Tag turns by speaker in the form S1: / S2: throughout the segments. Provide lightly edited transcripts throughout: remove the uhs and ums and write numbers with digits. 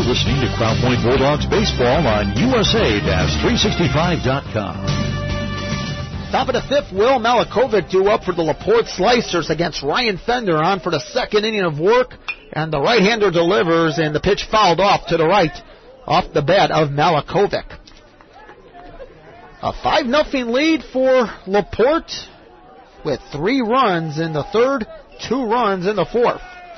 S1: You're listening to Crown Point Bulldogs Baseball on USA-365.com.
S2: Top of the fifth, Will Malakovic due up for the LaPorte Slicers against Ryan Fender on for the second inning of work. And the right-hander delivers, and the pitch fouled off to the right, off the bat of Malakovic. A 5-0 lead for LaPorte with 3 runs in the third, 2 runs in the fourth.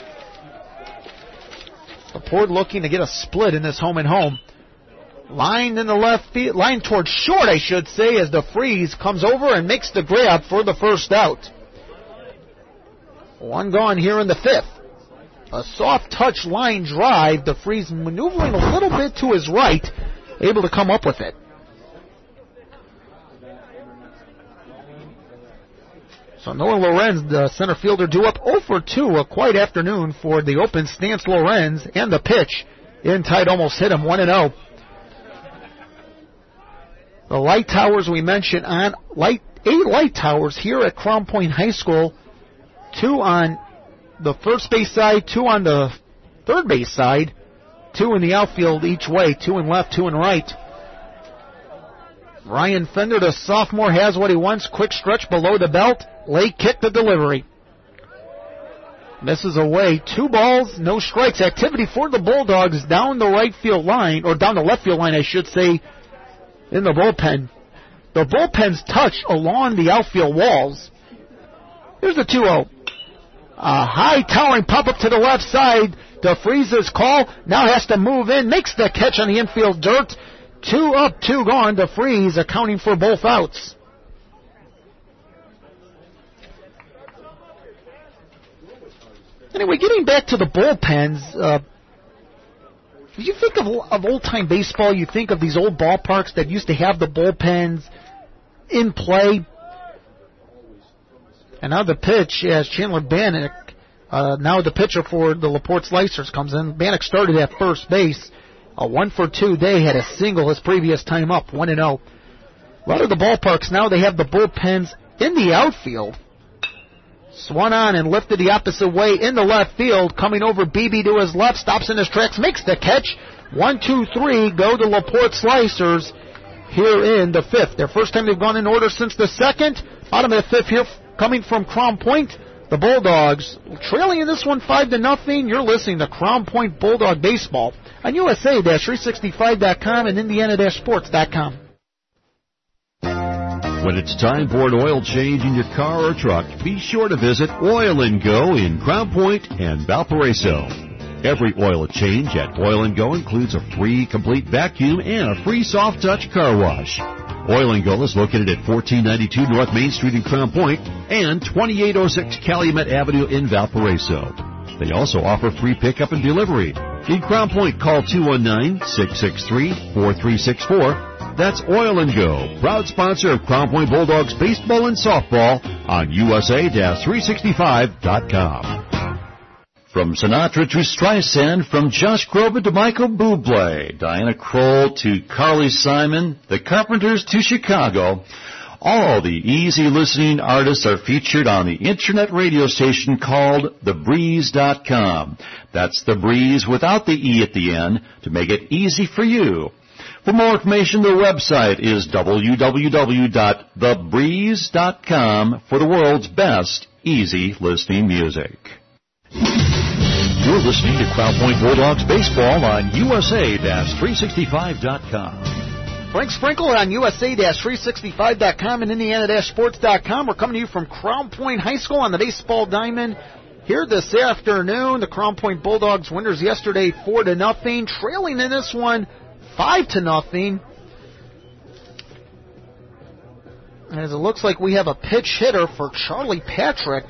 S2: LaPorte looking to get a split in this home-and-home. Line in the left field, line towards short, I should say, as DeFries comes over and makes the grab for the first out. 1 gone here in the fifth. A soft touch line drive. DeFries maneuvering a little bit to his right, able to come up with it. So Noah Lorenz, the center fielder, due up 0 for 2. A quiet afternoon for the open stance Lorenz, and the pitch in tight almost hit him 1-0. The light towers we mentioned on 8 light towers here at Crown Point High School. 2 on the first base side, 2 on the third base side, 2 in the outfield each way, 2 in left, 2 in right. Ryan Fender, the sophomore, has what he wants. Quick stretch below the belt. Late kick to delivery. Misses away. 2 balls, no strikes. Activity for the Bulldogs down the right field line, or down the left field line, I should say, in the bullpen. The bullpen's touch along the outfield walls. Here's the 2-0. A high towering pop up to the left side. DeFries' call. Now has to move in. Makes the catch on the infield dirt. 2 up, 2 gone. DeFries accounting for both outs. Anyway, getting back to the bullpens, you think of old-time baseball, you think of these old ballparks that used to have the bullpens in play. And now the pitch, as Chandler Bannock, now the pitcher for the LaPorte Slicers, comes in. Bannock started at first base. A 1 for 2 day, had a single his previous time up, 1-0. A lot of the ballparks now, they have the bullpens in the outfield. Swung on and lifted the opposite way in the left field. Coming over Beebe to his left, stops in his tracks, makes the catch. 1, 2, 3, go to LaPorte Slicers here in the fifth. Their first time they've gone in order since the second. Bottom of the fifth here, coming from Crown Point. The Bulldogs trailing in this one 5-0. You're listening to Crown Point Bulldog Baseball on USA-365.com and Indiana-sports.com.
S1: When it's time for an oil change in your car or truck, be sure to visit Oil & Go in Crown Point and Valparaiso. Every oil change at Oil & Go includes a free complete vacuum and a free soft touch car wash. Oil & Go is located at 1492 North Main Street in Crown Point and 2806 Calumet Avenue in Valparaiso. They also offer free pickup and delivery. In Crown Point, call 219-663-4364. That's Oil & Go, proud sponsor of Crown Point Bulldogs baseball and softball on USA-365.com. From Sinatra to Streisand, from Josh Groban to Michael Bublé, Diana Kroll to Carly Simon, the Carpenters to Chicago, all the easy listening artists are featured on the internet radio station called TheBreeze.com. That's The Breeze without the E at the end to make it easy for you. For more information, the website is www.thebreeze.com for the world's best easy listening music. You're listening to Crown Point Bulldogs Baseball on USA-365.com.
S2: Frank Sprinkle on USA-365.com and Indiana-sports.com. We're coming to you from Crown Point High School on the baseball diamond here this afternoon. The Crown Point Bulldogs winners yesterday 4-0, trailing in this one 5-0. As it looks like we have a pinch hitter for Charlie Patrick.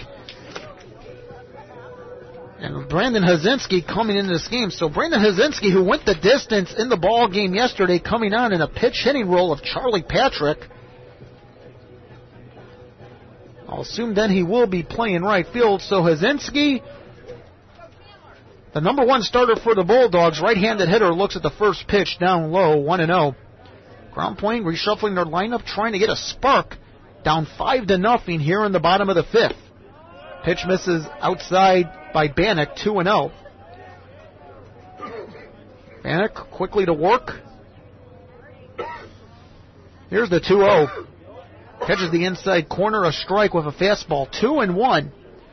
S2: And Brandon Hazinski coming into this game. So Brandon Hazinski, who went the distance in the ball game yesterday, coming on in a pitch hitting role of Charlie Patrick. I'll assume then he will be playing right field. So Hazinski, the number 1 starter for the Bulldogs, right-handed hitter, looks at the first pitch down low, 1-0. Crown Point reshuffling their lineup, trying to get a spark, down 5-0 here in the bottom of the fifth. Pitch misses outside by Bannock, 2-0. Bannock quickly to work. Here's the 2-0. Catches the inside corner, a strike with a fastball. 2-1.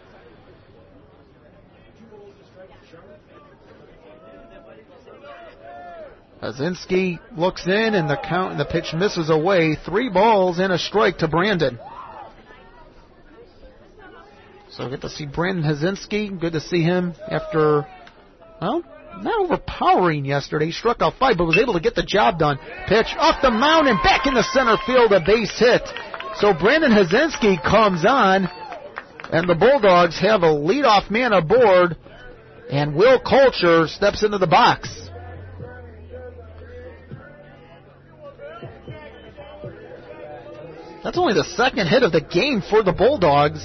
S2: Hazinski looks in, and the count and the pitch misses away. 3 balls and a strike to Brandon. So get to see Brandon Hazinski. Good to see him after, well, not overpowering yesterday. He struck out 5, but was able to get the job done. Pitch off the mound and back in the center field, a base hit. So Brandon Hazinski comes on, and the Bulldogs have a leadoff man aboard, and Will Culture steps into the box. That's only the second hit of the game for the Bulldogs.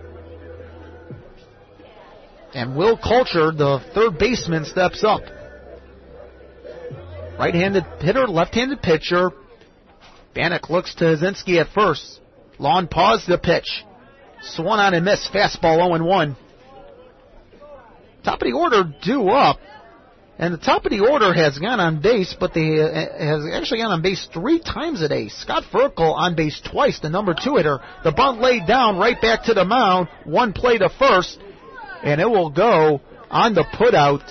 S2: And Will Culture, the third baseman, steps up. Right-handed hitter, left-handed pitcher. Bannock looks to Hazinski at first. Lawn paused the pitch. Swung on and missed. Fastball 0-1. Top of the order due up. And the top of the order has gone on base, but they has actually gone on base 3 times today. Scott Ferkel on base twice, the number 2 hitter. The bunt laid down right back to the mound. 1 play to first, and it will go on the putout.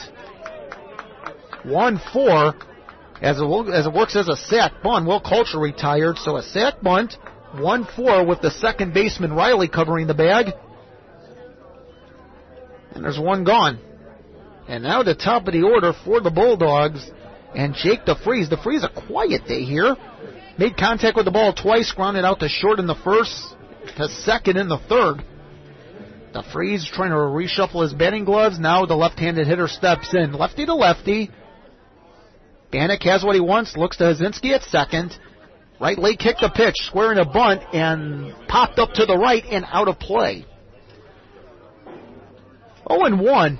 S2: 1-4 as it works as a sac bunt. Will Culture retired, so a sac bunt. 1-4 with the second baseman Riley covering the bag. And there's 1 gone. And now the top of the order for the Bulldogs, and Jake DeFries. DeFries, a quiet day here. Made contact with the ball twice, grounded out to short in the first, to second in the third. DeFries trying to reshuffle his batting gloves. Now the left-handed hitter steps in. Lefty to lefty. Bannock has what he wants, looks to Hazinski at second. Right leg kicked the pitch, squaring a bunt, and popped up to the right and out of play. 0-1.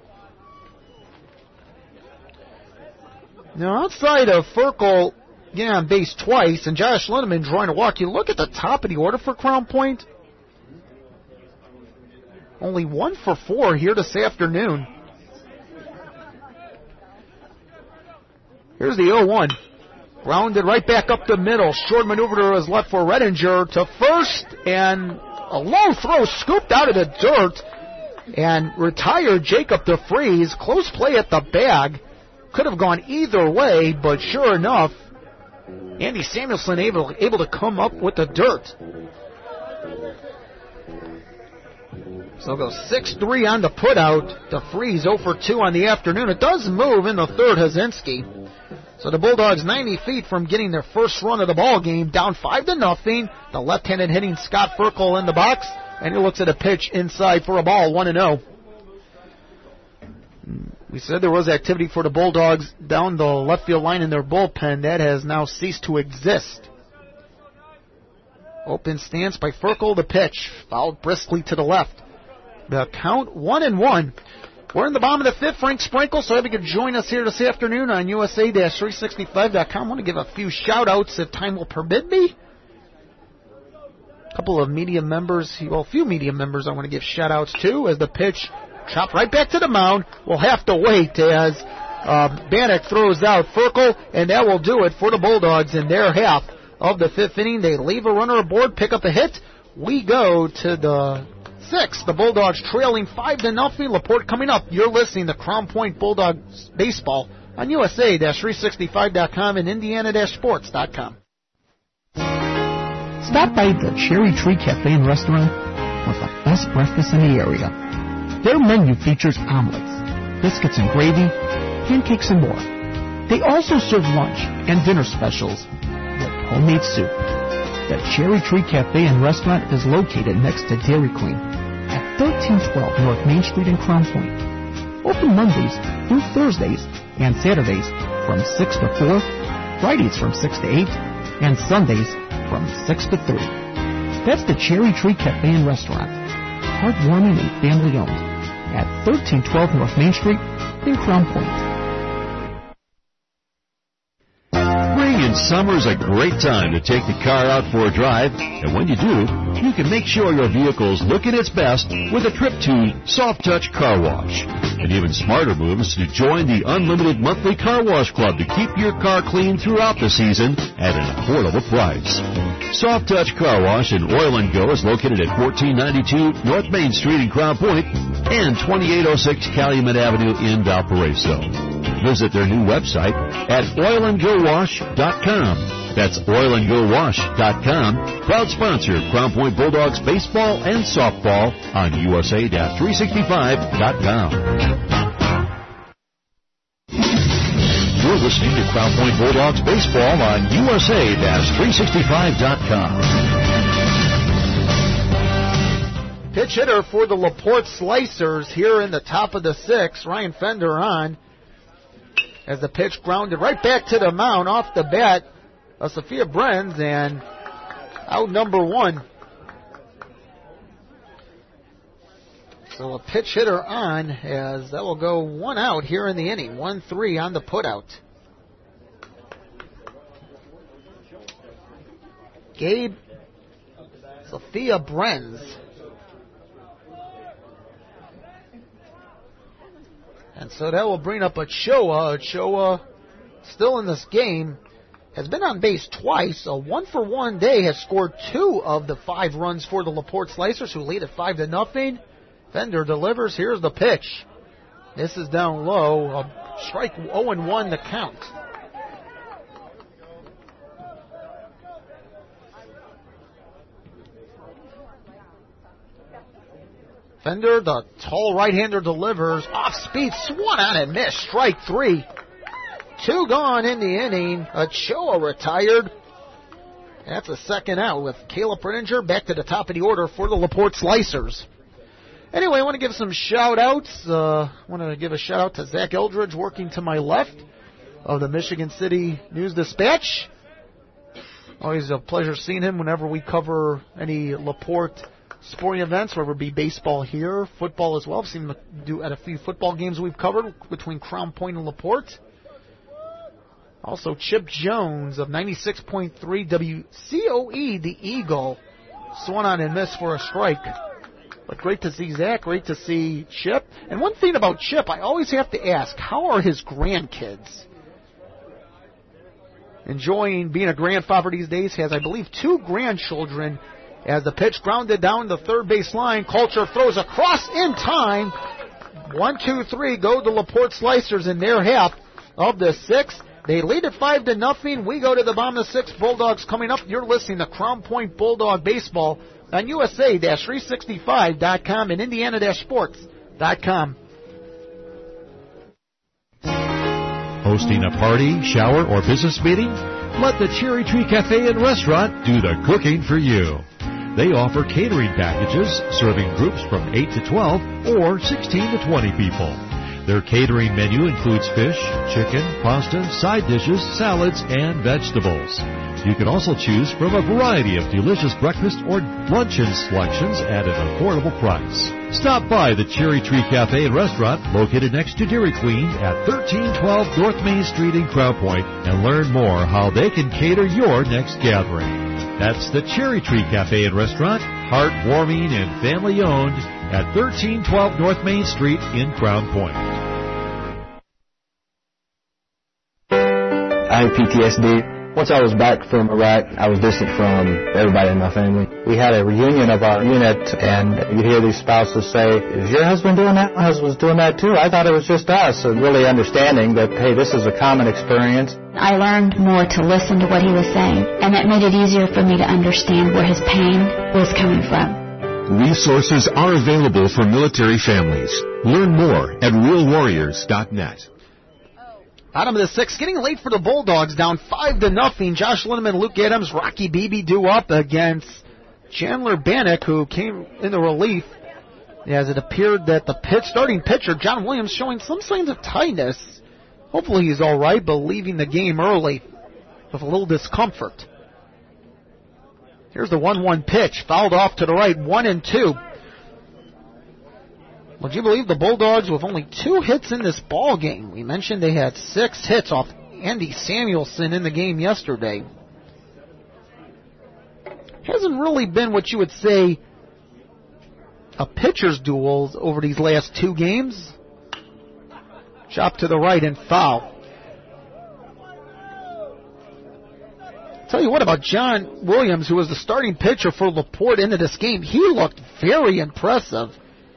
S2: Now, outside of Ferkel getting on base twice and Josh Lindeman drawing a walk, you look at the top of the order for Crown Point. Only 1 for 4 here this afternoon. Here's the 0-1. Grounded right back up the middle. Short maneuver to his left for Redinger to first, and a low throw scooped out of the dirt and retired Jacob DeFries. Close play at the bag. Could have gone either way, but sure enough, Andy Samuelson able to come up with the dirt. So go 6-3 on the putout. DeFries 0 for 2 on the afternoon. It does move in the third, Hazinski. So the Bulldogs 90 feet from getting their first run of the ball game, down 5-0. The left-handed hitting Scott Ferkel in the box, and he looks at a pitch inside for a ball, 1-0. We said there was activity for the Bulldogs down the left field line in their bullpen. That has now ceased to exist. Open stance by Ferkel, the pitch. Fouled briskly to the left. The count 1-1. We're in the bottom of the 5th. Frank Sprinkle, so if you could join us here this afternoon on USA-365.com. I want to give a few shout-outs if time will permit me. A couple of media members, well, a few media members I want to give shout-outs to as the pitch chopped right back to the mound. We'll have to wait as Bannock throws out Ferkel, and that will do it for the Bulldogs in their half of the 5th inning. They leave a runner aboard, pick up a hit. We go to the 6th. The Bulldogs trailing 5-0. LaPorte coming up. You're listening to Crown Point Bulldogs Baseball on USA-365.com and Indiana-sports.com.
S3: Stop by the Cherry Tree Cafe and Restaurant with the best breakfast in the area. Their menu features omelets, biscuits and gravy, pancakes and more. They also serve lunch and dinner specials with homemade soup. The Cherry Tree Cafe and Restaurant is located next to Dairy Queen at 1312 North Main Street in Crown Point. Open Mondays through Thursdays and Saturdays from 6 to 4, Fridays from 6 to 8, and Sundays from 6 to 3. That's the Cherry Tree Cafe and Restaurant, heartwarming and family-owned, at 1312 North Main Street in Crown Point.
S1: Ray and And summer's a great time to take the car out for a drive. And when you do, you can make sure your vehicle's looking its best with a trip to Soft Touch Car Wash. An even smarter move is to join the unlimited monthly car wash club to keep your car clean throughout the season at an affordable price. Soft Touch Car Wash in Oil & Go is located at 1492 North Main Street in Crown Point and 2806 Calumet Avenue in Valparaiso. Visit their new website at oilandgowash.com. That's oilandgowash.com. Proud sponsor of Crown Point Bulldogs baseball and softball on USA-365.com. You're listening to Crown Point Bulldogs baseball on USA-365.com.
S2: Pitch hitter for the LaPorte Slicers here in the top of the sixth. Ryan Fender on as the pitch grounded right back to the mound off the bat of Sophia Brenz, and out number one. So a pitch hitter on, as that will go one out here in the inning. 1-3 on the putout. Gabe Sophia Brenz. And so that will bring up Ochoa. Ochoa, still in this game, has been on base twice. A 1-for-1 day, has scored 2 of the 5 runs for the LaPorte Slicers, who lead at 5-0. Fender delivers. Here's the pitch. This is down low. A strike 0-1 the count. Fender, the tall right-hander, delivers. Off-speed, swung on and missed. Strike 3. 2 gone in the inning. Ochoa retired. That's a second out with Kayla Pritinger back to the top of the order for the LaPorte Slicers. Anyway, I want to give some shout-outs. I want to give a shout-out to Zach Eldridge, working to my left, of the Michigan City News-Dispatch. Always a pleasure seeing him whenever we cover any LaPorte sporting events, whether it be baseball here, football as well. I've seen him do at a few football games we've covered between Crown Point and LaPorte. Also, Chip Jones of 96.3 WCOE, the Eagle, swung on and missed for a strike. But great to see Zach, great to see Chip. And one thing about Chip, I always have to ask, how are his grandkids? Enjoying being a grandfather these days, has, I believe, 2 grandchildren. As the pitch grounded down the third base line, Culture throws across in time. 1-2-3 go the LaPorte Slicers in their half of the 6th. They lead at 5-0. We go to the bottom of the 6th. Bulldogs coming up. You're listening to Crown Point Bulldog Baseball on USA-365.com and Indiana-sports.com.
S1: Hosting a party, shower, or business meeting? Let the Cherry Tree Cafe and Restaurant do the cooking for you. They offer catering packages serving groups from 8 to 12 or 16 to 20 people. Their catering menu includes fish, chicken, pasta, side dishes, salads, and vegetables. You can also choose from a variety of delicious breakfast or luncheon selections at an affordable price. Stop by the Cherry Tree Cafe and Restaurant located next to Dairy Queen at 1312 North Main Street in Crown Point and learn more how they can cater your next gathering. That's the Cherry Tree Cafe and Restaurant, heartwarming and family-owned at 1312 North Main Street in Crown Point.
S4: I have PTSD. Once I was back from Iraq, I was distant from everybody in my family. We had a reunion of our unit, and you hear these spouses say, "Is your husband doing that? My husband's doing that too. I thought it was just us." So really understanding that, hey, this is a common experience.
S5: I learned more to listen to what he was saying, and that made it easier for me to understand where his pain was coming from.
S6: Resources are available for military families. Learn more at realwarriors.net.
S2: Bottom of the 6th, getting late for the Bulldogs, down 5-0. Josh Lindemann, Luke Adams, Rocky Beebe due up against Chandler Bannock, who came in the relief, as it appeared that the starting pitcher, John Williams, showing some signs of tightness. Hopefully he's all right, but leaving the game early with a little discomfort. Here's the 1-1 pitch, fouled off to the right, 1-2. Would you believe the Bulldogs with only 2 hits in this ball game? We mentioned they had 6 hits off Andy Samuelson in the game yesterday. Hasn't really been what you would say a pitcher's duel over these last 2 games. Chop to the right and foul. Tell you what about John Williams, who was the starting pitcher for LaPorte into this game. He looked very impressive.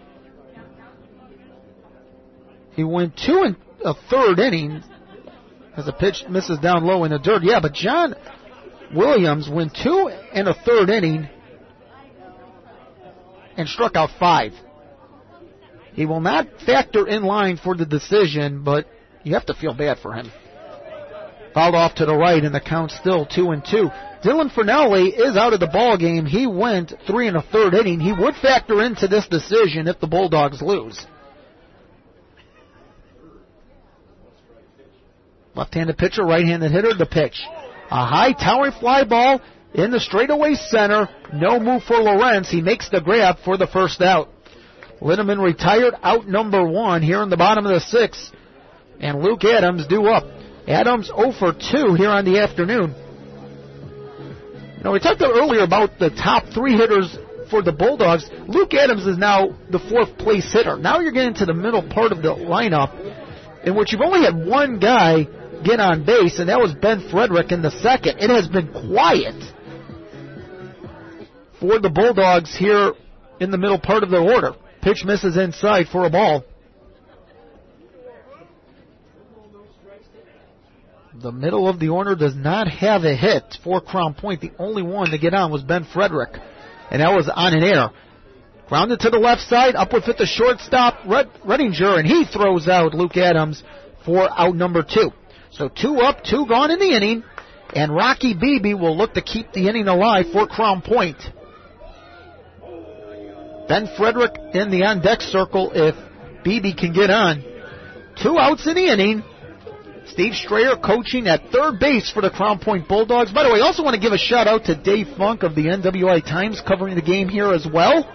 S2: He went 2 1/3 innings as the pitch misses down low in the dirt. Yeah, but John Williams went 2 1/3 inning and struck out 5. He will not factor in line for the decision, but you have to feel bad for him. Fouled off to the right, and the count's still 2-2. Dylan Fernelli is out of the ball game. He went 3 1/3 inning. He would factor into this decision if the Bulldogs lose. Left-handed pitcher, right-handed hitter, the pitch. A high towering fly ball in the straightaway center. No move for Lorenz. He makes the grab for the first out. Linneman retired, out number 1 here in the bottom of the 6th. And Luke Adams due up. Adams 0 for 2 here on the afternoon. You know, we talked earlier about the top 3 hitters for the Bulldogs. Luke Adams is now the 4th place hitter. Now you're getting to the middle part of the lineup in which you've only had 1 guy get on base, and that was Ben Frederick in the 2nd. It has been quiet for the Bulldogs here in the middle part of their order. Pitch misses inside for a ball. The middle of the order does not have a hit for Crown Point. The only one to get on was Ben Frederick, and that was on an air. Grounded to the left side, up with it the shortstop, Redinger, and he throws out Luke Adams for out number 2. So 2 up, 2 gone in the inning, and Rocky Beebe will look to keep the inning alive for Crown Point. Ben Frederick in the on-deck circle if Beebe can get on. 2 outs in the inning. Steve Strayer coaching at third base for the Crown Point Bulldogs. By the way, I also want to give a shout-out to Dave Funk of the NWI Times covering the game here as well.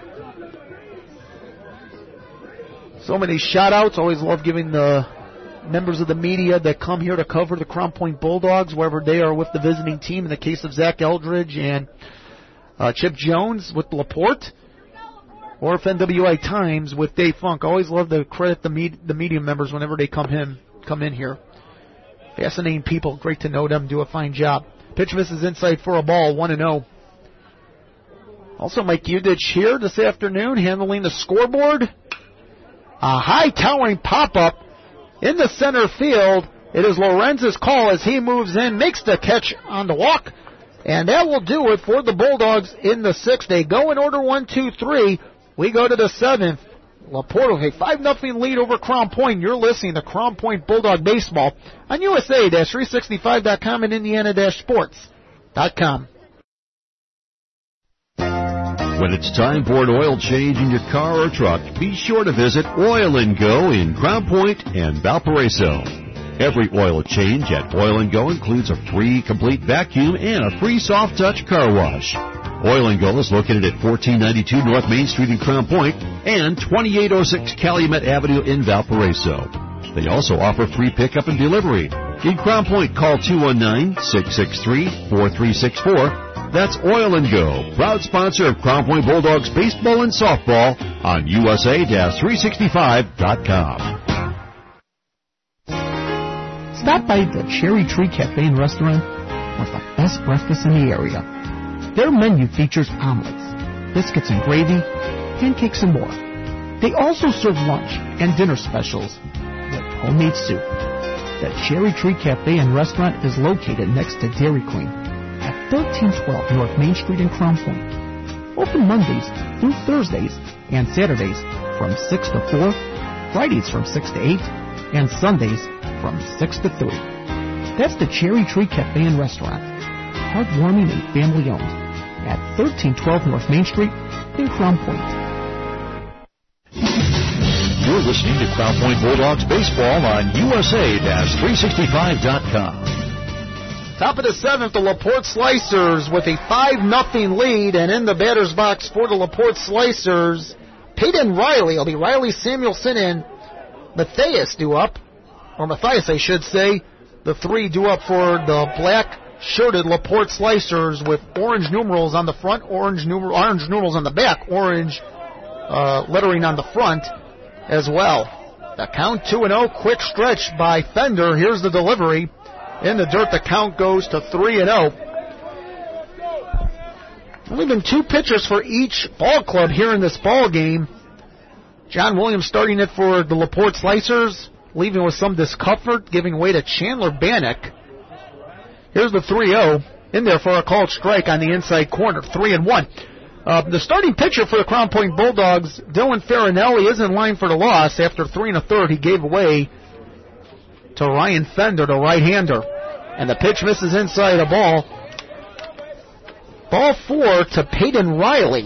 S2: So many shout-outs. Always love giving the members of the media that come here to cover the Crown Point Bulldogs, wherever they are with the visiting team, in the case of Zach Eldridge and Chip Jones with LaPorte, or if NWI Times with Dave Funk. Always love to credit the media members whenever they come in here. Fascinating people. Great to know them. Do a fine job. Pitch misses inside for a ball. 1-0. Also, Mike Udich here this afternoon handling the scoreboard. A high towering pop-up in the center field. It is Lorenz's call as he moves in, makes the catch on the walk, and that will do it for the Bulldogs in the 6th. They go in order 1, 2, 3. We go to the 7th. LaPorte with a 5-0 lead over Crown Point. You're listening to Crown Point Bulldog Baseball on USA-365.com and Indiana-sports.com.
S1: When it's time for an oil change in your car or truck, be sure to visit Oil & Go in Crown Point and Valparaiso. Every oil change at Oil & Go includes a free complete vacuum and a free soft touch car wash. Oil & Go is located at 1492 North Main Street in Crown Point and 2806 Calumet Avenue in Valparaiso. They also offer free pickup and delivery. In Crown Point, call 219-663-4364. That's Oil & Go, proud sponsor of Crown Point Bulldogs baseball and softball on USA-365.com.
S3: Stop by the Cherry Tree Cafe and Restaurant with the best breakfast in the area. Their menu features omelets, biscuits and gravy, pancakes and more. They also serve lunch and dinner specials with homemade soup. The Cherry Tree Cafe and Restaurant is located next to Dairy Queen at 1312 North Main Street in Crown Point. Open Mondays through Thursdays and Saturdays from 6 to 4, Fridays from 6 to 8, and Sundays from 6 to 3. That's the Cherry Tree Cafe and Restaurant, heartwarming and family-owned, at 1312 North Main Street in Crown Point.
S1: You're listening to Crown Point Bulldogs baseball on USA-365.com.
S2: Top of the 7th, the LaPorte Slicers with a 5-0 lead, and in the batter's box for the LaPorte Slicers, Peyton Riley. It'll be Riley, Samuelson, and Matthias due up, or Matthias, I should say, the 3 due up for the black-shirted LaPorte Slicers with orange numerals on the front, orange numerals on the back, orange lettering on the front as well. The count 2-0, quick stretch by Fender. Here's the delivery. In the dirt, the count goes to 3-0. Only been 2 pitchers for each ball club here in this ball game. John Williams starting it for the LaPorte Slicers, leaving with some discomfort, giving way to Chandler Bannock. Here's the 3-0 in there for a called strike on the inside corner, 3-1. The starting pitcher for the Crown Point Bulldogs, Dylan Farinelli, is in line for the loss. After 3 1/3, he gave away to Ryan Fender, the right-hander. And the pitch misses inside a ball. Ball 4 to Peyton Riley.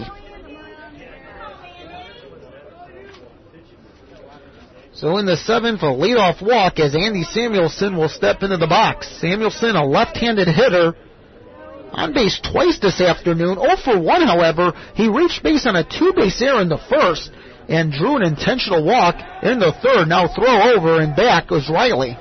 S2: So in the 7th, a leadoff walk as Andy Samuelson will step into the box. Samuelson, a left-handed hitter, on base twice this afternoon. 0 for 1, however. He reached base on a 2-base error in the first and drew an intentional walk in the third. Now throw over and back was Riley.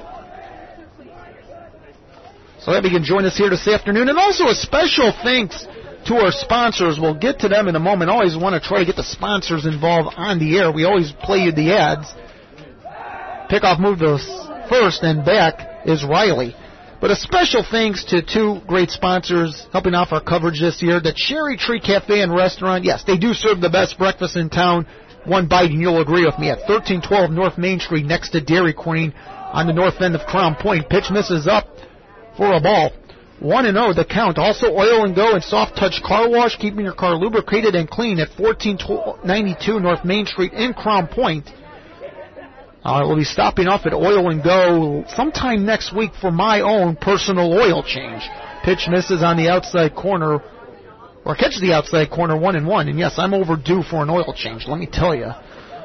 S2: So that we can join us here this afternoon. And also a special thanks to our sponsors. We'll get to them in a moment. Always want to try to get the sponsors involved on the air. We always play you the ads. Pickoff move to first and back is Riley. But a special thanks to 2 great sponsors helping off our coverage this year. The Cherry Tree Cafe and Restaurant. Yes, they do serve the best breakfast in town. One bite and you'll agree with me. At 1312 North Main Street next to Dairy Queen on the north end of Crown Point. Pitch misses up for a ball. 1-0 the count. Also Oil and Go and Soft Touch Car Wash, keeping your car lubricated and clean at 1492 North Main Street in Crown Point. We'll be stopping off at Oil and Go sometime next week for my own personal oil change. Pitch misses on the outside corner, or catches the outside corner, 1-1. And yes, I'm overdue for an oil change, let me tell you.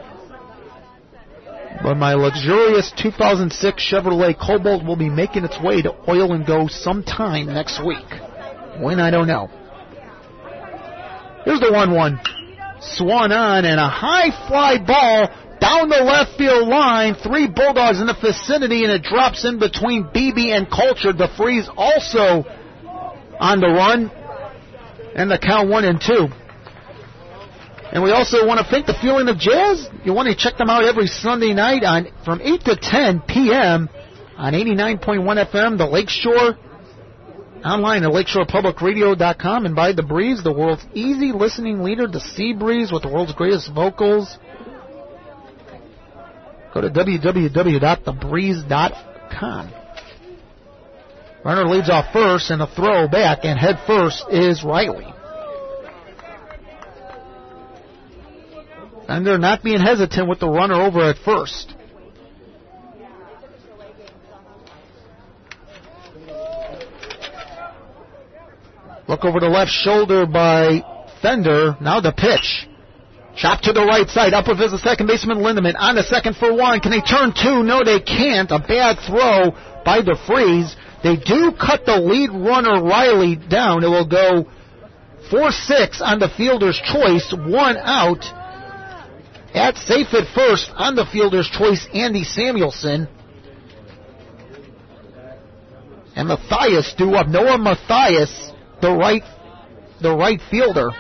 S2: But my luxurious 2006 Chevrolet Cobalt will be making its way to Oil and Go sometime next week. When, I don't know. Here's the 1-1. Swung on and a high fly ball down the left field line. 3 Bulldogs in the vicinity, and it drops in between Beebe and Culture. DeFries also on the run, and the count 1-2. And we also want to thank the Feeling of Jazz. You want to check them out every Sunday night from 8 to 10 p.m. on 89.1 FM, the Lakeshore. Online at lakeshorepublicradio.com, and by The Breeze, the world's easy listening leader, the Sea Breeze, with the world's greatest vocals. Go to www.thebreeze.com. Runner leads off first, and a throw back, and head first is Riley. And they're not being hesitant with the runner over at first. Look over the left shoulder by Fender. Now the pitch. Chop to the right side. Up with the second baseman Lindeman. On the second for 1. Can they turn 2? No, they can't. A bad throw by DeFries. They do cut the lead runner Riley down. It will go 4-6 on the fielder's choice. 1 out. At safe at first on the fielder's choice, Andy Samuelson. And Matthias due up. Noah Matthias, the right fielder.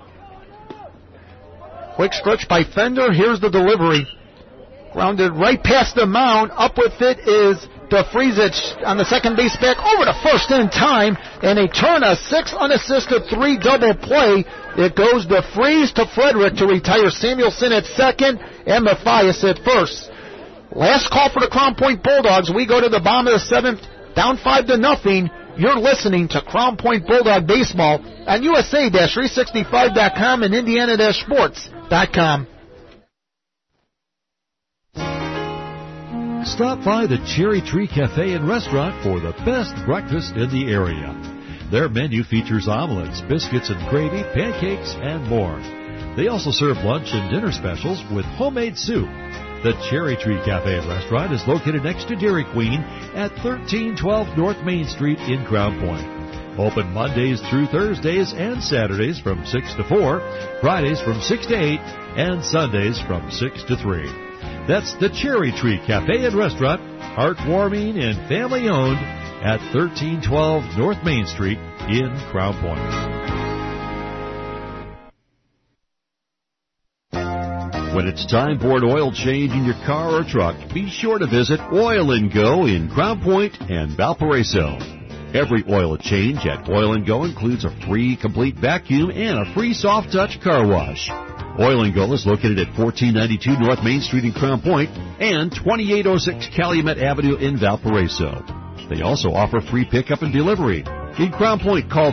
S2: Quick stretch by Fender. Here's the delivery. Grounded right past the mound. Up with it is DeFries on the second base back over to first in time. And they turn a 6 unassisted 3 double play. It goes DeFries to Frederick to retire Samuelson at second and Matthias at first. Last call for the Crown Point Bulldogs. We go to the bottom of the 7th, down 5-0. You're listening to Crown Point Bulldog Baseball on USA-365.com and Indiana-Sports.com.
S1: Stop by the Cherry Tree Cafe and Restaurant for the best breakfast in the area. Their menu features omelets, biscuits and gravy, pancakes, and more. They also serve lunch and dinner specials with homemade soup. The Cherry Tree Cafe and Restaurant is located next to Dairy Queen at 1312 North Main Street in Crown Point. Open Mondays through Thursdays and Saturdays from 6 to 4, Fridays from 6 to 8, and Sundays from 6 to 3. That's the Cherry Tree Cafe and Restaurant, heartwarming and family-owned at 1312 North Main Street in Crown Point. When it's time for an oil change in your car or truck, be sure to visit Oil & Go in Crown Point and Valparaiso. Every oil change at Oil & Go includes a free complete vacuum and a free soft touch car wash. Oil & Go is located at 1492 North Main Street in Crown Point and 2806 Calumet Avenue in Valparaiso. They also offer free pickup and delivery. In Crown Point, call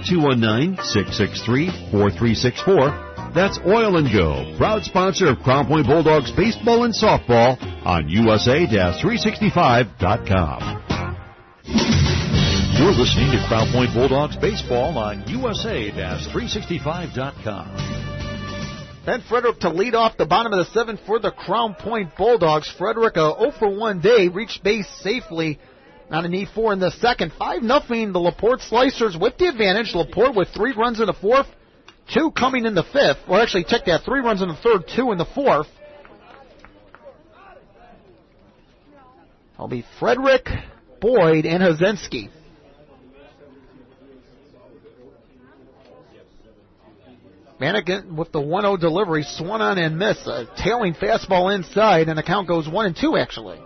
S1: 219-663-4364. That's Oil & Go, proud sponsor of Crown Point Bulldogs baseball and softball on USA-365.com. You're listening to Crown Point Bulldogs baseball on USA-365.com.
S2: Ben Frederick to lead off the bottom of the seventh for the Crown Point Bulldogs. Frederick, a 0-for-1 day, reached base safely on a need 4 in the second. 5-0, the LaPorte Slicers with the advantage. LaPorte with 3 runs in the fourth, 2 coming in the fifth. Well, actually, check that. 3 runs in the third, 2 in the fourth. It'll be Frederick, Boyd, and Hazinski. Bannick with the 1-0 delivery, swung on and missed. A tailing fastball inside, and the count goes 1-2, actually.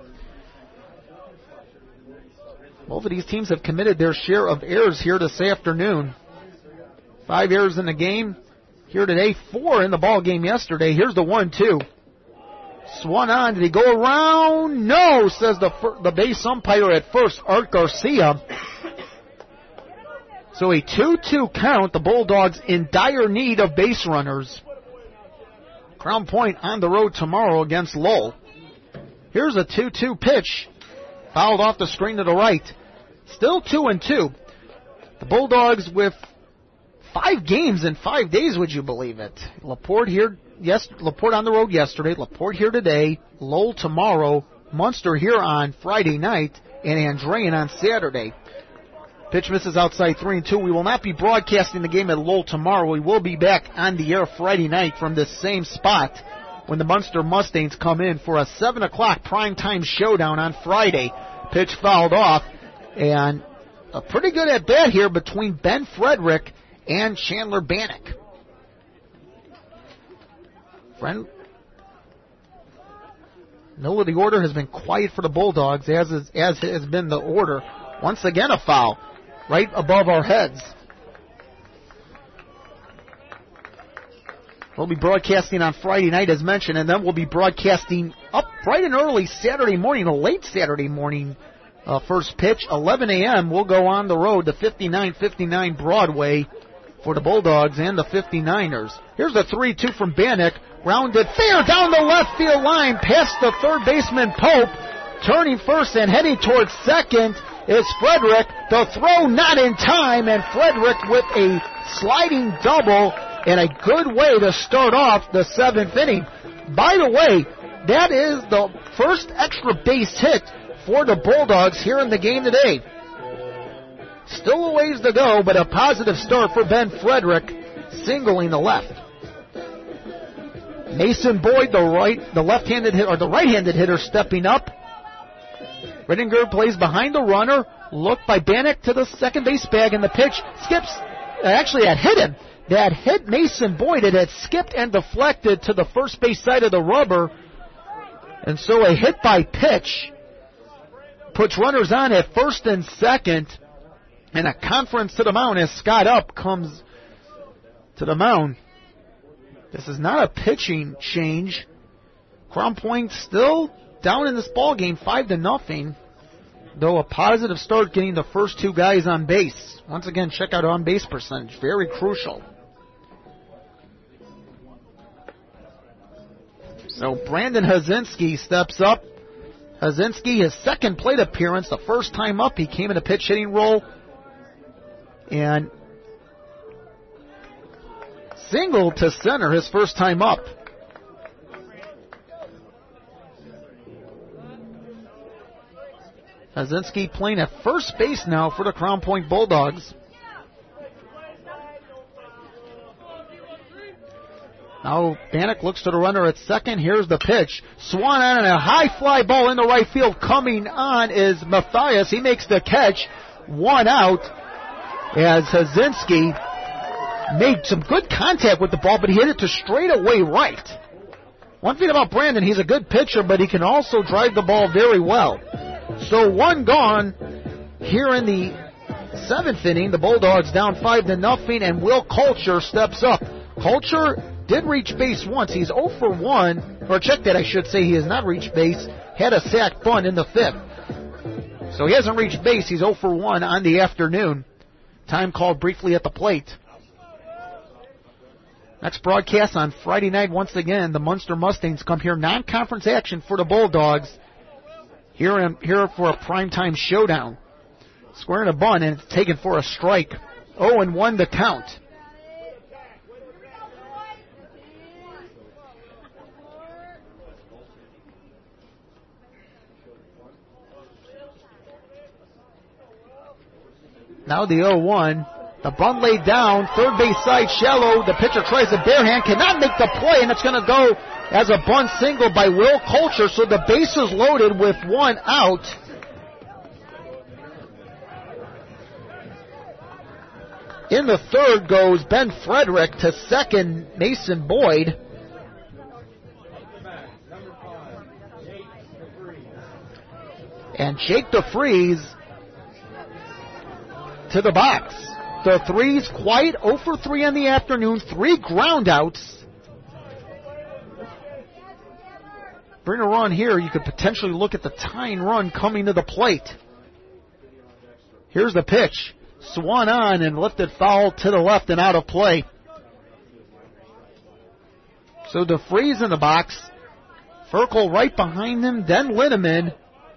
S2: Both of these teams have committed their share of errors here this afternoon. 5 errors in the game here today, 4 in the ball game yesterday. Here's the 1-2. Swung on. Did he go around? No, says the base umpire at first, Art Garcia. So a 2-2 count. The Bulldogs in dire need of base runners. Crown Point on the road tomorrow against Lowell. Here's a 2-2 pitch. Fouled off the screen to the right. Still 2-2. The Bulldogs with 5 games in 5 days, would you believe it? LaPorte here, LaPorte on the road yesterday, LaPorte here today, Lowell tomorrow, Munster here on Friday night, and Andrean on Saturday. Pitch misses outside 3-2. We will not be broadcasting the game at Lowell tomorrow. We will be back on the air Friday night from this same spot when the Munster Mustangs come in for a 7 o'clock primetime showdown on Friday. Pitch fouled off, and a pretty good at-bat here between Ben Frederick and Chandler Bannick. Middle of the order has been quiet for the Bulldogs, as has been the order. Once again, a foul right above our heads. We'll be broadcasting on Friday night, as mentioned, and then we'll be broadcasting up bright and early Saturday morning, a late Saturday morning first pitch, 11 a.m. We'll go on the road to 5959 Broadway for the Bulldogs and the 59ers. Here's the 3-2 from Bannick. Rounded fair down the left field line, past the third baseman Pope. Turning first and heading towards second is Frederick. The throw not in time, and Frederick with a sliding double and a good way to start off the 7th inning. By the way, that is the first extra base hit for the Bulldogs here in the game today. Still a ways to go, but a positive start for Ben Frederick, singling the left. Mason Boyd, the right-handed hitter, stepping up. Rittinger plays behind the runner. Looked by Bannick to the second base bag, and the pitch skips. Actually, that hit him. That hit Mason Boyd. It had skipped and deflected to the first base side of the rubber. And so a hit by pitch puts runners on at first and second. And a conference to the mound as Scott Up comes to the mound. This is not a pitching change. Crown Point still down in this ball game, 5-0. Though a positive start getting the first 2 guys on base. Once again, check out on-base percentage. Very crucial. So Brandon Hazinski steps up. Hazinski, his second plate appearance, the first time up. He came in a pitch hitting role and singled to center his first time up. Hazinski playing at first base now for the Crown Point Bulldogs. Now Bannock looks to the runner at second. Here's the pitch. Swung on and a high fly ball in the right field. Coming on is Matthias. He makes the catch. 1 out as Hazinski made some good contact with the ball, but he hit it to straightaway right. One thing about Brandon, he's a good pitcher, but he can also drive the ball very well. So 1 gone here in the 7th inning. The Bulldogs down 5-0, and Will Culture steps up. Culture did reach base once. He's 0 for 1, or check that, I should say. He has not reached base. Had a sac bunt in the 5th. So he hasn't reached base. He's 0 for 1 on the afternoon. Time called briefly at the plate. Next broadcast on Friday night, once again, the Munster Mustangs come here. Non-conference action for the Bulldogs. Here for a primetime showdown. Squaring a bunt, and it's taken for a strike. 0-1 the count. Now the 0-1. The bunt laid down, third base side shallow. The pitcher tries a bare hand, cannot make the play, and it's going to go as a bunt single by Will Culture. So the base is loaded with 1 out. In the third goes Ben Frederick to second, Mason Boyd. And Jake DeFries to the box. The 3's quiet, 0 for 3 in the afternoon, 3 groundouts. Bring a run here. You could potentially look at the tying run coming to the plate. Here's the pitch. Swung on and lifted foul to the left and out of play. So DeFries in the box. Ferkel right behind him, then Linneman.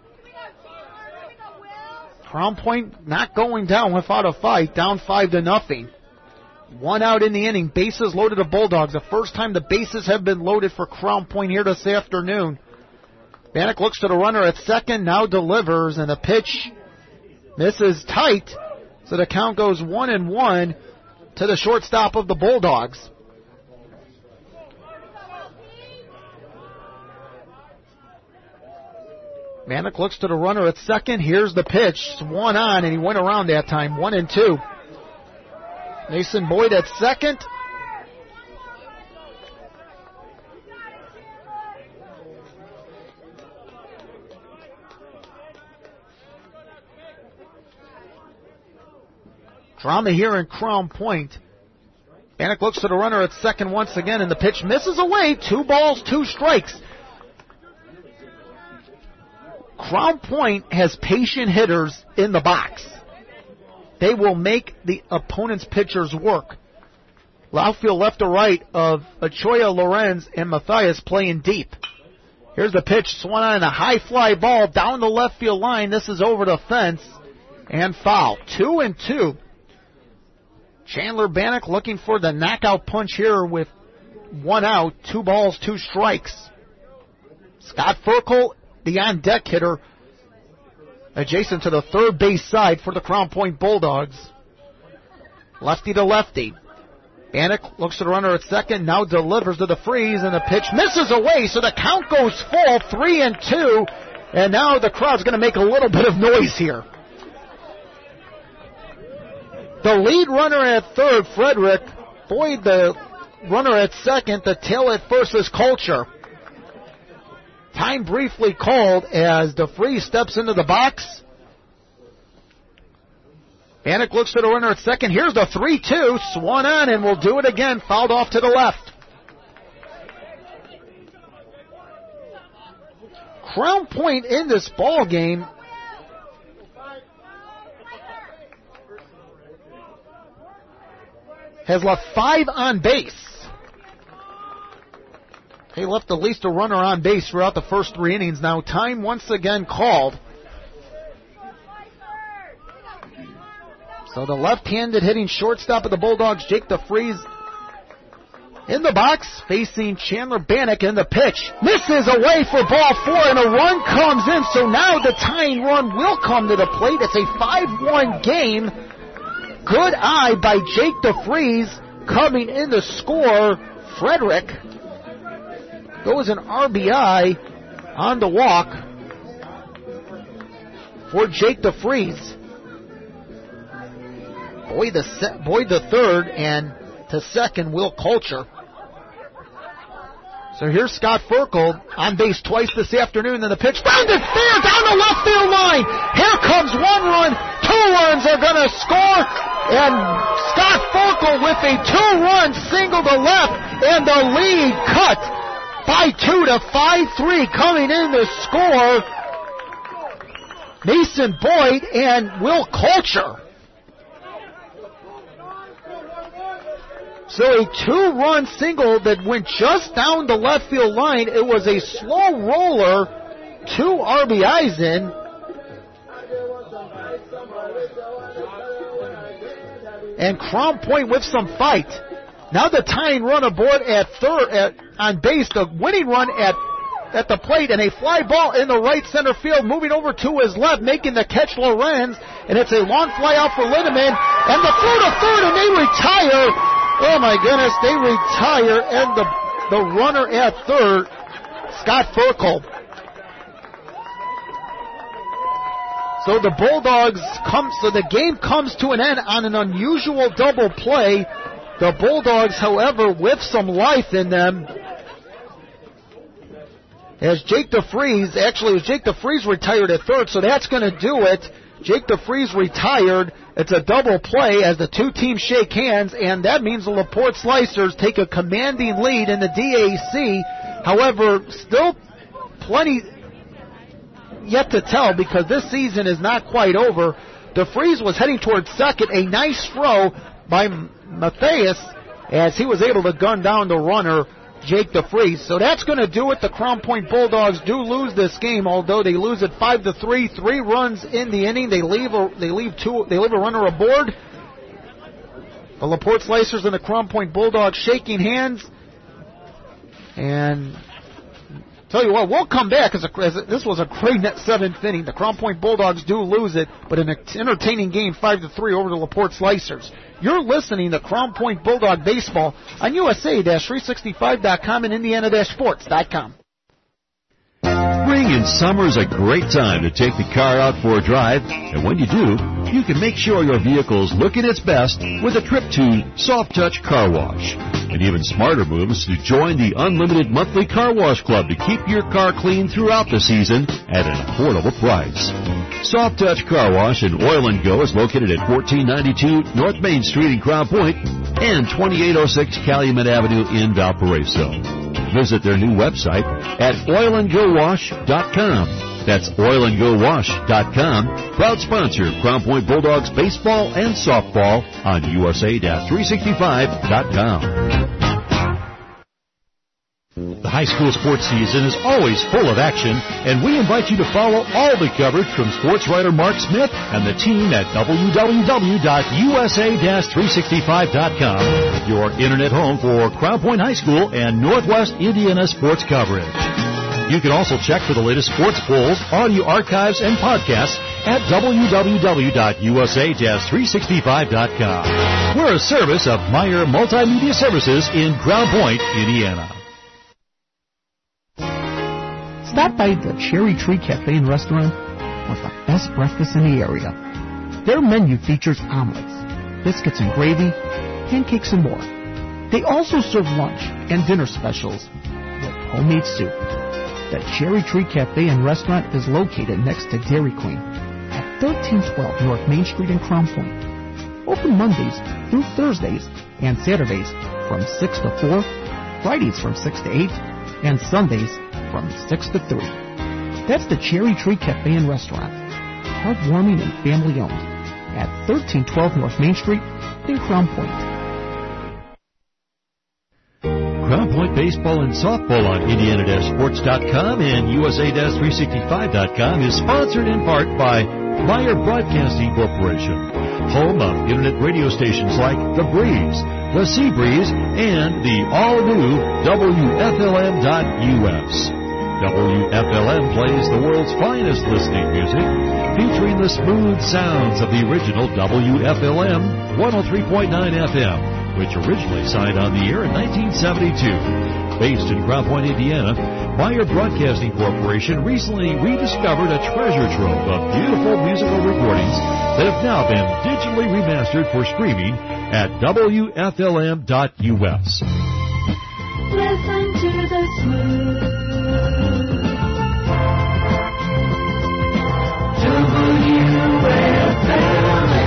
S2: Crown Point not going down without a fight, down 5-0. 1 out in the inning, bases loaded of Bulldogs. The first time the bases have been loaded for Crown Point here this afternoon. Bannock looks to the runner at second, now delivers, and the pitch misses tight. So the count goes 1-1 to the shortstop of the Bulldogs. Bannock looks to the runner at second. Here's the pitch. Swung on, and he went around that time. 1-2. Mason Boyd at second. Drama here in Crown Point. Bannock looks to the runner at second once again, and the pitch misses away. 2 balls, 2 strikes. Crown Point has patient hitters in the box. They will make the opponent's pitchers work. Outfield left to right of Achoya, Lorenz, and Matthias playing deep. Here's the pitch, swung on a high fly ball down the left field line. This is over the fence and foul. 2-2. Chandler Bannock looking for the knockout punch here with 1 out, 2 balls, 2 strikes. Scott Ferkel, the on-deck hitter, adjacent to the third base side for the Crown Point Bulldogs. Lefty to lefty. Bannock looks to the runner at second, now delivers to DeFries, and the pitch misses away, so the count goes full, 3-2, and now the crowd's going to make a little bit of noise here. The lead runner at third, Frederick. Boyd, the runner at second. The tail at first is Culture. Time briefly called as DeFries steps into the box. Bannock looks to the runner at second. Here's the 3-2. Swung on and will do it again. Fouled off to the left. Crown Point in this ball game has left 5 on base. They left at least a runner on base throughout the first 3 innings. Now time once again called. So the left-handed hitting shortstop of the Bulldogs, Jake DeFries, in the box, facing Chandler Bannock, and the pitch misses away for ball 4, and a run comes in. So now the tying run will come to the plate. It's a 5-1 game. Good eye by Jake DeFries coming in to score Frederick goes an RBI on the walk for Jake DeFries. Boyd the third, and to second, Will Culture. So here's Scott Ferkel on base twice this afternoon, and the pitch grounded fair down the left field line. Here comes 1 run, 2 runs are going to score, and Scott Ferkel with a 2-run single to left, and the lead cut by 2 to 5-3. Coming in to score, Mason Boyd and Will Culture. So a 2-run single that went just down the left field line. It was a slow roller, 2 RBIs in. And Crown Point with some fight. Now the tying run aboard at third, on base, the winning run at the plate, and a fly ball in the right center field, moving over to his left, making the catch Lorenz, and it's a long fly out for Lindemann, and the throw to third, and they retire. Oh my goodness, they retire, and the runner at third, Scott Ferkel. So the Bulldogs so the game comes to an end on an unusual double play. The Bulldogs, however, with some life in them, as Jake DeFries, actually it was Jake DeFries retired at third, so that's going to do it. Jake DeFries retired. It's a double play as the two teams shake hands, and that means the LaPorte Slicers take a commanding lead in the DAC. However, still plenty yet to tell because this season is not quite over. DeFries was heading towards second. A nice throw by Matthias as he was able to gun down the runner, Jake DeFries. So that's going to do it. The Crown Point Bulldogs do lose this game, although they lose it 5-3. 3 runs in the inning. They leave a runner aboard. The LaPorte Slicers and the Crown Point Bulldogs shaking hands. And tell you what, we'll come back as this was a great 7th inning. The Crown Point Bulldogs do lose it, but an entertaining game, 5-3 over the LaPorte Slicers. You're listening to Crown Point Bulldog Baseball on USA-365.com and Indiana-Sports.com.
S1: Spring and summer is a great time to take the car out for a drive, and when you do, you can make sure your vehicle's looking its best with a trip to Soft Touch Car Wash. An even smarter move is to join the unlimited monthly car wash club to keep your car clean throughout the season at an affordable price. Soft Touch Car Wash and Oil & Go is located at 1492 North Main Street in Crown Point and 2806 Calumet Avenue in Valparaiso. Visit their new website at oilandgowash.com. That's oilandgowash.com. Proud sponsor of Crown Point Bulldogs baseball and softball on USA-365.com. The high school sports season is always full of action, and we invite you to follow all the coverage from sports writer Mark Smith and the team at www.usa-365.com, your internet home for Crown Point High School and Northwest Indiana sports coverage. You can also check for the latest sports polls, audio archives, and podcasts at www.usa-365.com. We're a service of Meyer Multimedia Services in Crown Point, Indiana.
S3: Stop by the Cherry Tree Cafe and Restaurant with the best breakfast in the area. Their menu features omelets, biscuits and gravy, pancakes and more. They also serve lunch and dinner specials with homemade soup. The Cherry Tree Cafe and Restaurant is located next to Dairy Queen at 1312 North Main Street in Crown Point. Open Mondays through Thursdays and Saturdays from 6 to 4, Fridays from 6 to 8, and Sundays from 6 to 3. That's the Cherry Tree Cafe and Restaurant, heartwarming and family owned, at 1312 North Main Street in Crown Point.
S1: Crown Point Baseball and Softball on Indiana-Sports.com and USA-365.com is sponsored in part by Meyer Broadcasting Corporation, home of internet radio stations like The Breeze, The Sea Breeze, and the all-new WFLM.US. WFLM plays the world's finest listening music, featuring the smooth sounds of the original WFLM 103.9 FM which originally signed on the air in 1972. Based in Crown Point, Indiana, Meyer Broadcasting Corporation recently rediscovered a treasure trove of beautiful musical recordings that have now been digitally remastered for streaming at WFLM.us.
S7: Listen to the smooth WFLM.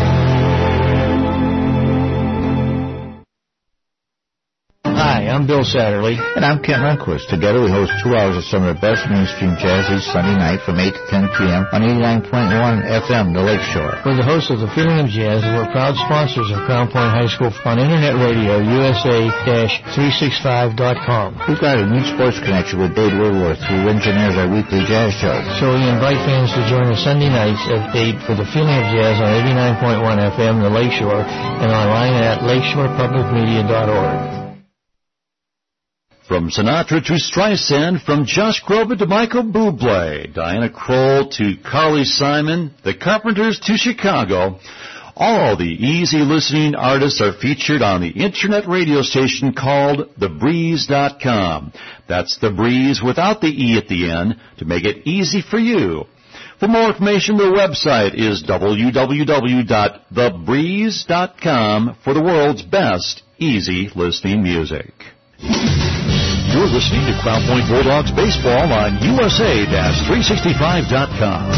S8: Hi, I'm Bill Satterley.
S9: And I'm Ken Runquist. Together we host 2 hours of some of the best mainstream jazz each Sunday night from 8 to 10 p.m. on 89.1 FM, The Lakeshore.
S8: We're the hosts of The Feeling of Jazz, and we're proud sponsors of Crown Point High School on Internet Radio, USA-365.com.
S9: We've got a new sports connection with Dade Woodworth, who engineers our weekly jazz show.
S8: So we invite fans to join us Sunday nights at 8 for The Feeling of Jazz on 89.1 FM, The Lakeshore, and online at lakeshorepublicmedia.org.
S1: From Sinatra to Streisand, from Josh Groban to Michael Bublé, Diana Kroll to Carly Simon, the Carpenters to Chicago, all the easy listening artists are featured on the internet radio station called TheBreeze.com. That's The Breeze without the E at the end to make it easy for you. For more information, the website is www.thebreeze.com for the world's best easy listening music. You're listening to Crown Point Bulldogs Baseball on USA-365.com.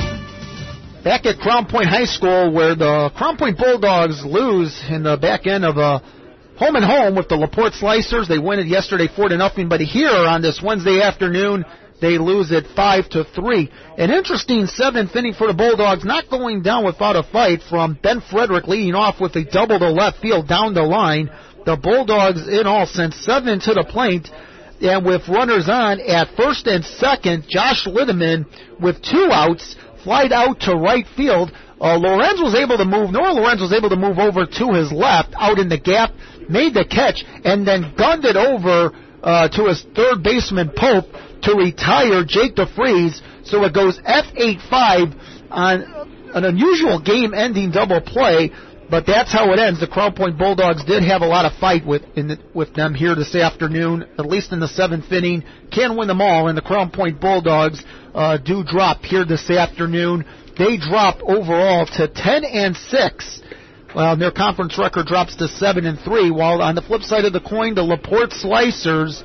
S2: Back at Crown Point High School, where the Crown Point Bulldogs lose in the back end of a home-and-home with the LaPorte Slicers. They win it yesterday 4-0, but here on this Wednesday afternoon, they lose it 5-3. An interesting seventh inning for the Bulldogs, not going down without a fight, from Ben Frederick leading off with a double to left field down the line. The Bulldogs in all sent 7 to the plate, and with runners on at first and second, Josh Lindeman with 2 outs flied out to right field. Lorenz was able to move. Nora Lorenz was able to move over to his left, out in the gap, made the catch, and then gunned it over to his third baseman Pope to retire Jake DeFries. So it goes F8-5 on an unusual game-ending double play. But that's how it ends. The Crown Point Bulldogs did have a lot of fight with them here this afternoon, at least in the seventh inning. Can't win them all, and the Crown Point Bulldogs do drop here this afternoon. They drop overall to 10-6. Well, their conference record drops to 7-3. While on the flip side of the coin, the LaPorte Slicers,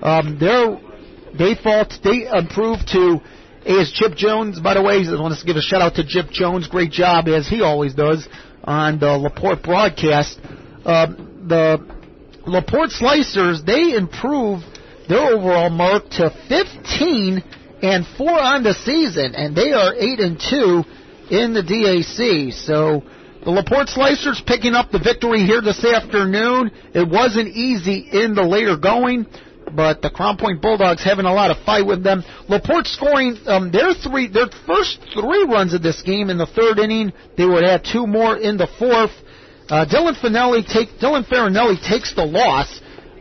S2: they improved to. As Chip Jones, by the way, I want to give a shout out to Chip Jones. Great job, as he always does, on the LaPorte broadcast. The LaPorte Slicers, they improved their overall mark to 15-4 on the season, and they are 8-2 in the DAC. So the LaPorte Slicers picking up the victory here this afternoon. It wasn't easy in the later going, but the Crown Point Bulldogs having a lot of fight with them. LaPorte scoring their first 3 runs of this game in the third inning. They would add 2 more in the fourth. Dylan Farinelli takes the loss.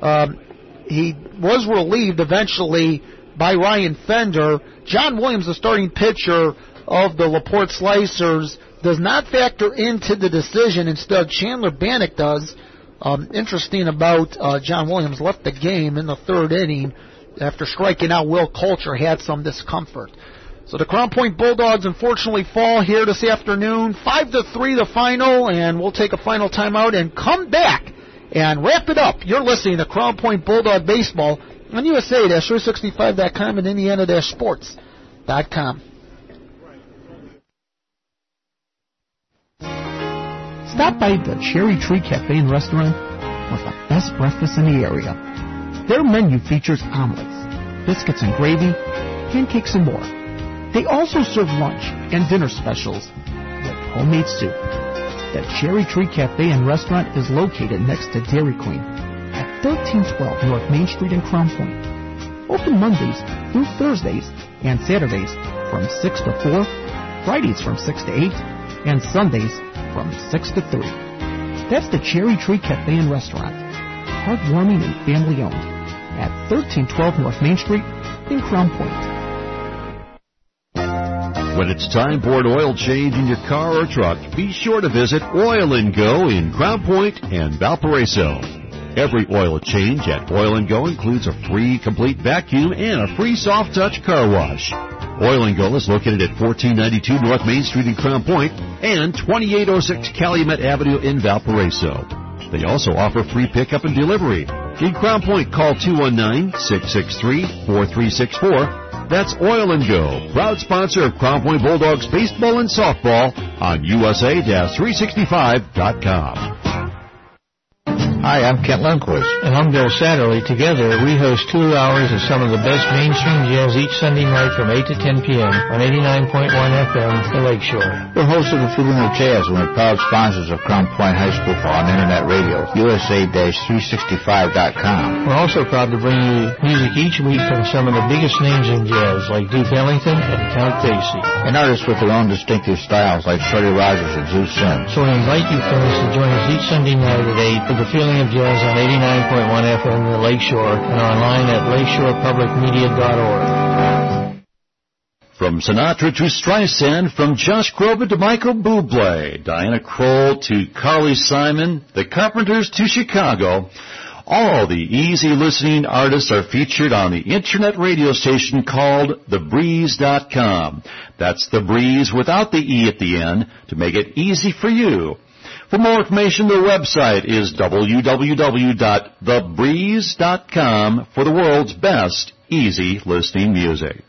S2: He was relieved eventually by Ryan Fender. John Williams, the starting pitcher of the LaPorte Slicers, does not factor into the decision. Instead, Chandler Bannock does. Interesting about John Williams, left the game in the third inning after striking out Will Coulter, had some discomfort. So the Crown Point Bulldogs unfortunately fall here this afternoon, 5-3 the final, and we'll take a final timeout and come back and wrap it up. You're listening to Crown Point Bulldog Baseball on USA-365.com and Indiana-sports.com.
S3: Stop by the Cherry Tree Cafe and Restaurant with the best breakfast in the area. Their menu features omelets, biscuits and gravy, pancakes and more. They also serve lunch and dinner specials with homemade soup. The Cherry Tree Cafe and Restaurant is located next to Dairy Queen at 1312 North Main Street in Crown Point. Open Mondays through Thursdays and Saturdays from 6 to 4, Fridays from 6 to 8, and Sundays from 6 to 3. That's the Cherry Tree Cafe and Restaurant, heartwarming and family-owned, at 1312 North Main Street in Crown Point.
S1: When it's time for an oil change in your car or truck, be sure to visit Oil & Go in Crown Point and Valparaiso. Every oil change at Oil & Go includes a free complete vacuum and a free soft touch car wash. Oil & Go is located at 1492 North Main Street in Crown Point and 2806 Calumet Avenue in Valparaiso. They also offer free pickup and delivery. In Crown Point, call 219-663-4364. That's Oil & Go, proud sponsor of Crown Point Bulldogs baseball and softball on USA-365.com.
S9: Hi, I'm Kent Lundquist.
S8: And I'm Bill Satterley. Together, we host 2 hours of some of the best mainstream jazz each Sunday night from 8 to 10 p.m. on 89.1 FM, The Lakeshore.
S9: We're hosts of the Feeling of Jazz, and we're proud sponsors of Crown Point High School on Internet Radio, USA-365.com.
S8: We're also proud to bring you music each week from some of the biggest names in jazz, like Duke Ellington and Count Basie.
S9: And artists with their own distinctive styles, like Shorty Rogers and Zeus Sims.
S8: So we invite you friends to join us each Sunday night at 8 for the Feeling of Jazz on 89.1 FM, The Lakeshore, and online at lakeshorepublicmedia.org.
S1: From Sinatra to Streisand, from Josh Groban to Michael Bublé, Diana Kroll to Carly Simon, the Carpenters to Chicago, all the easy listening artists are featured on the internet radio station called TheBreeze.com. That's The Breeze without the E at the end to make it easy for you. For more information, the website is www.thebreeze.com for the world's best easy listening music.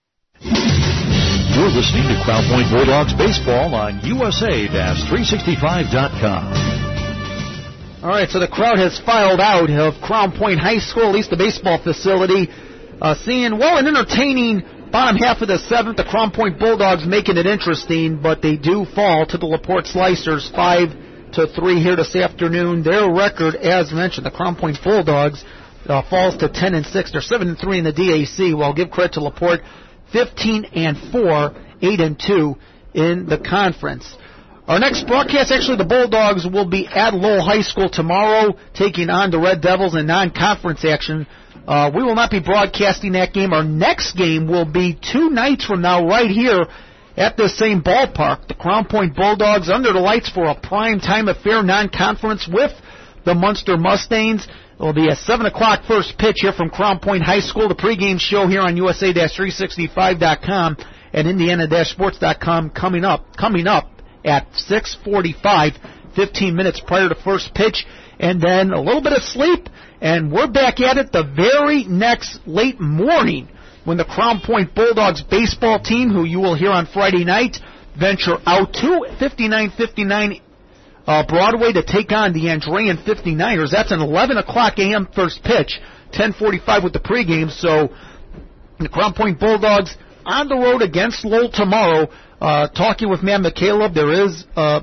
S1: You're listening to Crown Point Bulldogs baseball on USA-365.com.
S2: All right, so the crowd has filed out of Crown Point High School, at least the baseball facility, seeing, well, an entertaining bottom half of the seventh. The Crown Point Bulldogs making it interesting, but they do fall to the LaPorte Slicers 5-3 here this afternoon. Their record, as mentioned, the Crown Point Bulldogs falls to 10-6. They're 7-3 in the DAC. Well, give credit to LaPorte, 15-4, 8-2 in the conference. Our next broadcast, actually, the Bulldogs will be at Lowell High School tomorrow, taking on the Red Devils in non-conference action. We will not be broadcasting that game. Our next game will be 2 nights from now right here at the same ballpark. The Crown Point Bulldogs under the lights for a prime-time affair non-conference with the Munster Mustangs. It will be a 7 o'clock first pitch here from Crown Point High School. The pregame show here on USA-365.com and Indiana-Sports.com coming up at 6:45, 15 minutes prior to first pitch, and then a little bit of sleep, and we're back at it the very next late morning when the Crown Point Bulldogs baseball team, who you will hear on Friday night, venture out to 5959 Broadway to take on the Andrean 59ers. That's an 11 o'clock a.m. first pitch, 10:45 with the pregame. So the Crown Point Bulldogs on the road against Lowell tomorrow. Talking with Matt McCaleb, there is a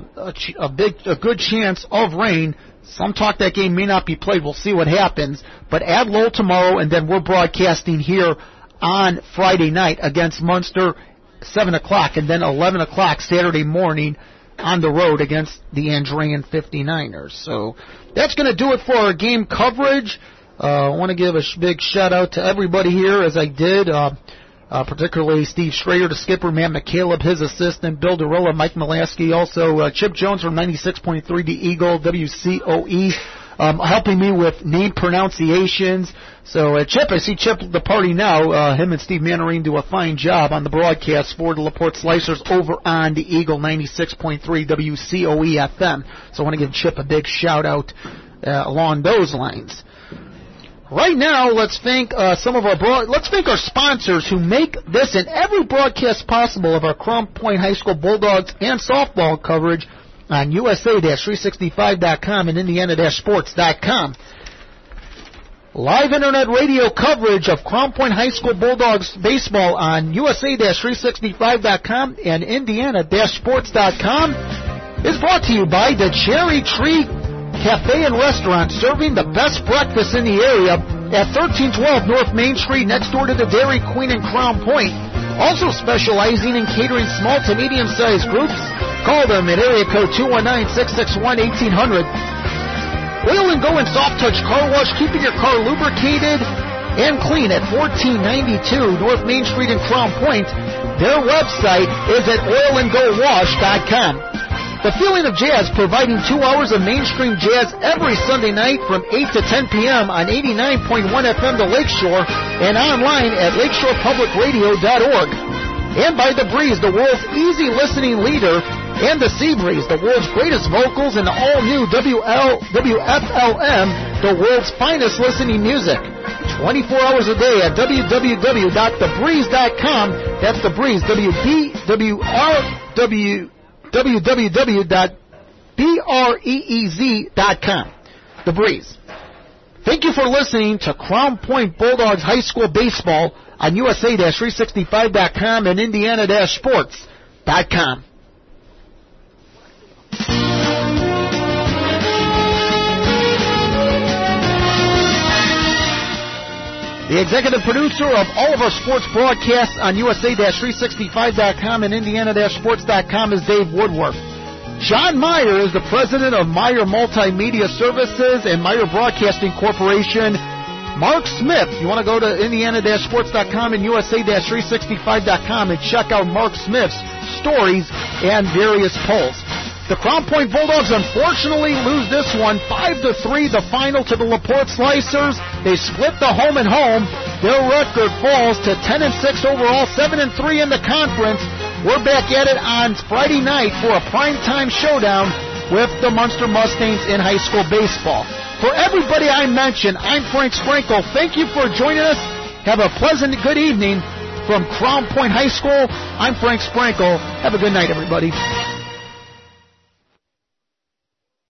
S2: good chance of rain. Some talk that game may not be played. We'll see what happens. But at Lowell tomorrow, and then we're broadcasting here on Friday night against Munster, 7 o'clock, and then 11 o'clock Saturday morning on the road against the Andrean 59ers. So that's going to do it for our game coverage. I want to give a big shout-out to everybody here, as I did, particularly Steve Schrader, the skipper, Matt McCaleb, his assistant, Bill Derilla, Mike Mulaski, also Chip Jones from 96.3 The Eagle, WCOE, helping me with name pronunciations. So Chip, I see Chip the party now. Him and Steve Manarine do a fine job on the broadcast for the LaPorte Slicers over on The Eagle, 96.3 WCOE FM. So I want to give Chip a big shout-out along those lines. Right now, let's thank our sponsors who make this and every broadcast possible of our Crown Point High School Bulldogs and softball coverage on USA-365.com and Indiana-Sports.com. Live internet radio coverage of Crown Point High School Bulldogs baseball on USA-365.com and Indiana-Sports.com is brought to you by the Cherry Tree Cafe and Restaurant, serving the best breakfast in the area at 1312 North Main Street, next door to the Dairy Queen in Crown Point. Also specializing in catering small to medium-sized groups. Call them at area code 219-661-1800. Oil & Go and Soft Touch Car Wash, keeping your car lubricated and clean at 1492 North Main Street in Crown Point. Their website is at oilandgowash.com. The Feeling of Jazz, providing 2 hours of mainstream jazz every Sunday night from 8 to 10 p.m. on 89.1 FM The Lakeshore and online at lakeshorepublicradio.org. And by The Breeze, the world's easy listening leader, and The Sea Breeze, the world's greatest vocals, and the all-new WFLM, the world's finest listening music. 24 hours a day at www.thebreeze.com. That's The Breeze, www.breez.com. The Breeze. Thank you for listening to Crown Point Bulldogs High School Baseball on USA-365.com and Indiana-Sports.com. The executive producer of all of our sports broadcasts on USA-365.com and Indiana-Sports.com is Dave Woodworth. John Meyer is the president of Meyer Multimedia Services and Meyer Broadcasting Corporation. Mark Smith, you want to go to Indiana-Sports.com and USA-365.com and check out Mark Smith's stories and various polls. The Crown Point Bulldogs unfortunately lose this one 5-3, the final to the LaPorte Slicers. They split the home and home. Their record falls to 10-6 overall, 7-3 in the conference. We're back at it on Friday night for a primetime showdown with the Munster Mustangs in high school baseball. For everybody I mentioned, I'm Frank Sprinkle. Thank you for joining us. Have a pleasant good evening from Crown Point High School. I'm Frank Sprinkle. Have a good night, everybody.